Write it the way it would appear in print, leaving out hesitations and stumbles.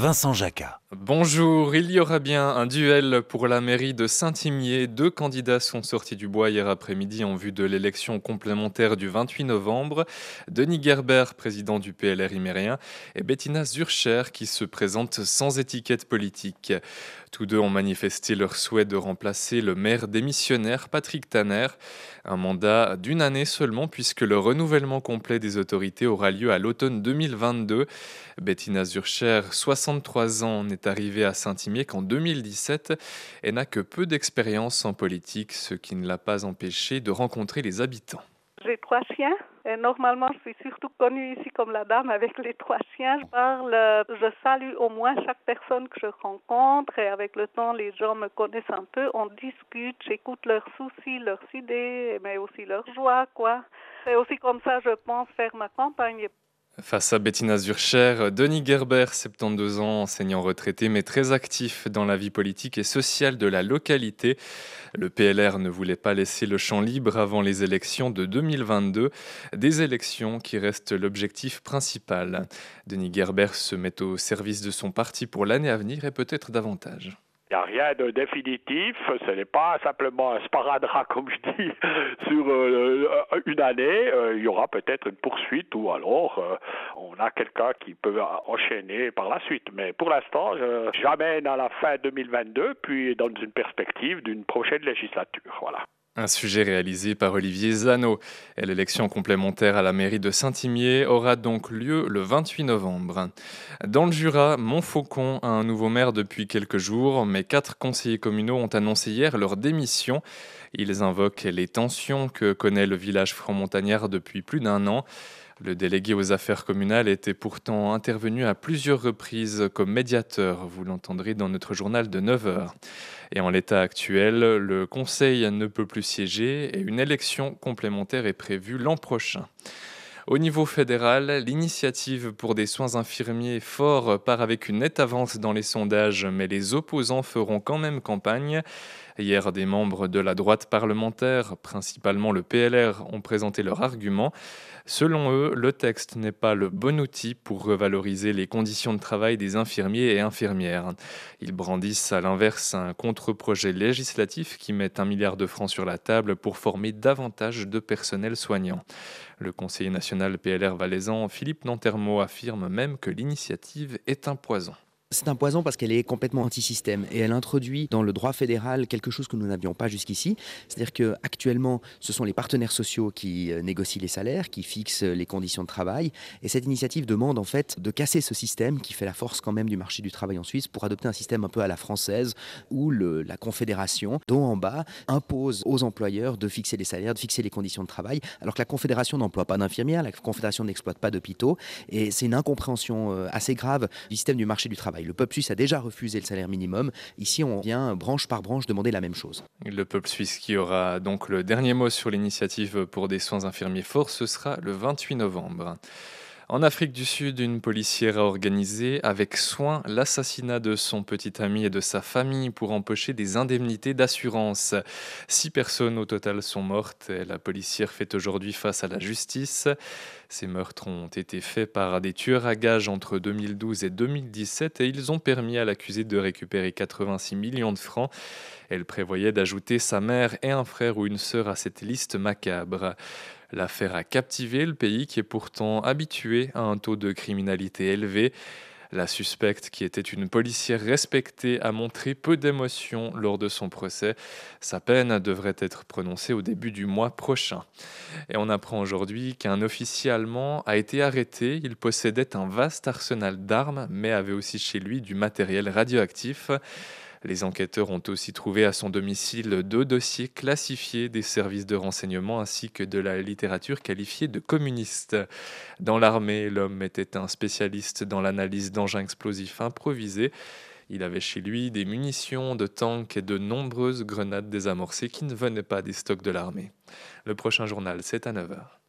Vincent Jacquat. Bonjour, il y aura bien un duel pour la mairie de Saint-Imier. Deux candidats sont sortis du bois hier après-midi en vue de l'élection complémentaire du 28 novembre. Denis Gerber, président du PLR imérien, et Bettina Zurcher qui se présente sans étiquette politique. Tous deux ont manifesté leur souhait de remplacer le maire démissionnaire Patrick Tanner. Un mandat d'une année seulement puisque le renouvellement complet des autorités aura lieu à l'automne 2022. Bettina Zurcher, 63 ans, n'est arrivée à Saint-Imier qu'en 2017 et n'a que peu d'expérience en politique, ce qui ne l'a pas empêchée de rencontrer les habitants. J'ai 3 chiens et normalement je suis surtout connue ici comme la dame avec les 3 chiens. Je salue au moins chaque personne que je rencontre et avec le temps les gens me connaissent un peu, on discute, j'écoute leurs soucis, leurs idées mais aussi leurs joies quoi. C'est aussi comme ça je pense faire ma campagne. Face à Bettina Zurcher, Denis Gerber, 72 ans, enseignant retraité mais très actif dans la vie politique et sociale de la localité. Le PLR ne voulait pas laisser le champ libre avant les élections de 2022, des élections qui restent l'objectif principal. Denis Gerber se met au service de son parti pour l'année à venir et peut-être davantage. Il n'y a rien de définitif, ce n'est pas simplement un sparadrap, comme je dis, sur une année. Il y aura peut-être une poursuite ou alors on a quelqu'un qui peut enchaîner par la suite. Mais pour l'instant, j'amène à la fin 2022, puis dans une perspective d'une prochaine législature. Voilà. Un sujet réalisé par Olivier Zano. Et l'élection complémentaire à la mairie de Saint-Imier aura donc lieu le 28 novembre. Dans le Jura, Montfaucon a un nouveau maire depuis quelques jours, mais 4 conseillers communaux ont annoncé hier leur démission. Ils invoquent les tensions que connaît le village franc-montagnard depuis plus d'un an. Le délégué aux affaires communales était pourtant intervenu à plusieurs reprises comme médiateur, vous l'entendrez dans notre journal de 9h. Et en l'état actuel, le Conseil ne peut plus siéger et une élection complémentaire est prévue l'an prochain. Au niveau fédéral, l'initiative pour des soins infirmiers forts part avec une nette avance dans les sondages, mais les opposants feront quand même campagne. Hier, des membres de la droite parlementaire, principalement le PLR, ont présenté leurs arguments. Selon eux, le texte n'est pas le bon outil pour revaloriser les conditions de travail des infirmiers et infirmières. Ils brandissent à l'inverse un contre-projet législatif qui met 1 milliard de francs sur la table pour former davantage de personnel soignant. Le conseiller national PLR valaisan, Philippe Nantermo, affirme même que l'initiative est un poison. C'est un poison parce qu'elle est complètement anti-système et elle introduit dans le droit fédéral quelque chose que nous n'avions pas jusqu'ici. C'est-à-dire qu'actuellement, ce sont les partenaires sociaux qui négocient les salaires, qui fixent les conditions de travail. Et cette initiative demande en fait de casser ce système qui fait la force quand même du marché du travail en Suisse pour adopter un système un peu à la française où la Confédération, d'en en bas, impose aux employeurs de fixer les salaires, de fixer les conditions de travail, alors que la Confédération n'emploie pas d'infirmières, la Confédération n'exploite pas d'hôpitaux. Et c'est une incompréhension assez grave du système du marché du travail. Le peuple suisse a déjà refusé le salaire minimum. Ici, on vient branche par branche demander la même chose. Le peuple suisse qui aura donc le dernier mot sur l'initiative pour des soins infirmiers forts, ce sera le 28 novembre. En Afrique du Sud, une policière a organisé avec soin l'assassinat de son petit ami et de sa famille pour empocher des indemnités d'assurance. 6 personnes au total sont mortes et la policière fait aujourd'hui face à la justice. Ces meurtres ont été faits par des tueurs à gages entre 2012 et 2017 et ils ont permis à l'accusée de récupérer 86 millions de francs. Elle prévoyait d'ajouter sa mère et un frère ou une sœur à cette liste macabre. L'affaire a captivé le pays qui est pourtant habitué à un taux de criminalité élevé. La suspecte, qui était une policière respectée, a montré peu d'émotion lors de son procès. Sa peine devrait être prononcée au début du mois prochain. Et on apprend aujourd'hui qu'un officier allemand a été arrêté. Il possédait un vaste arsenal d'armes, mais avait aussi chez lui du matériel radioactif. Les enquêteurs ont aussi trouvé à son domicile 2 dossiers classifiés des services de renseignement ainsi que de la littérature qualifiée de communiste. Dans l'armée, l'homme était un spécialiste dans l'analyse d'engins explosifs improvisés. Il avait chez lui des munitions, de tanks et de nombreuses grenades désamorcées qui ne venaient pas des stocks de l'armée. Le prochain journal, c'est à 9h.